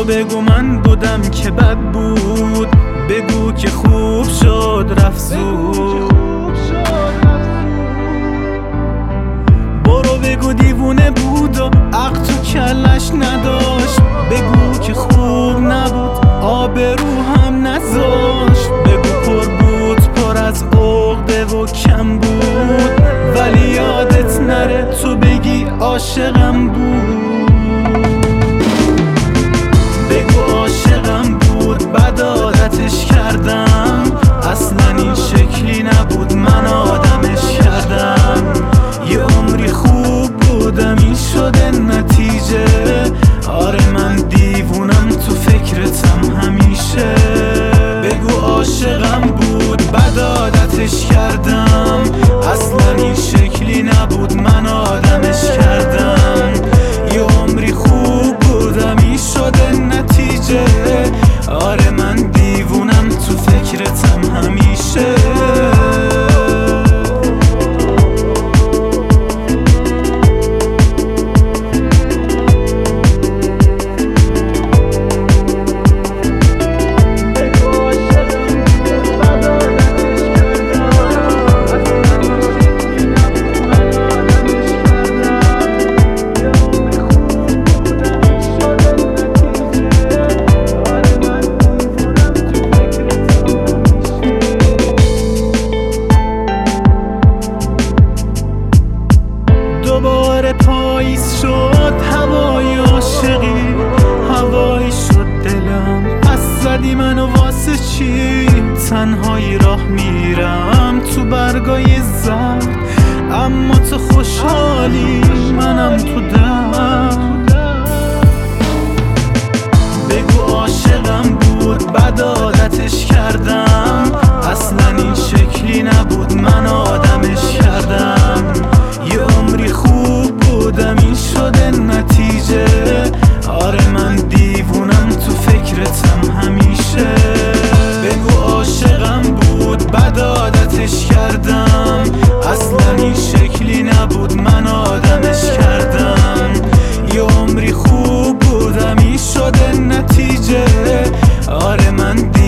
برو بگو من بودم که بد بود، بگو که خوب شد رفت زود. برو بگو دیوونه بود و عقل تو کلش نداشت، بگو که خوب نبود آبرو هم نذاشت. بگو پر بود پر از عقده و کم بود، ولی یادت نره تو بگی عاشقم بود. بگو عاشقم بود بعد عادتش کردم، اصلا این شکلی نبود من آدمش کردم. یه عمری خوب بودم این شده نتیجه، آره من دیوونم تو فکرتم همیشه. بگو عاشقم بود بعد عادتش کردم، اصلا این شکلی نبود من آدمش کردم. یه عمری خوب بودم این شده نتیجه، آره من دیوونم تو فکرتم همیشه. دوباره پاییز شد هوای عاشقی، هوایی شد دلم پس زدی منو واسه چی؟ تنهایی راه میرم تو برگای زرد، اما تو خوشحالی منم تو درد. بگو عاشقم بود بعد عادتش کردم، اصلا این شکلی نبود من آدمش کردم. یه عمری خوب بودم این شده نتیجه، آره من دیوونم تو فکرتم همیشه. بگو عاشقم بود بعد عادتش کردم، اصلا این شکلی نبود من آدمش کردم. یه عمری خوب بودم این شده نتیجه، آره من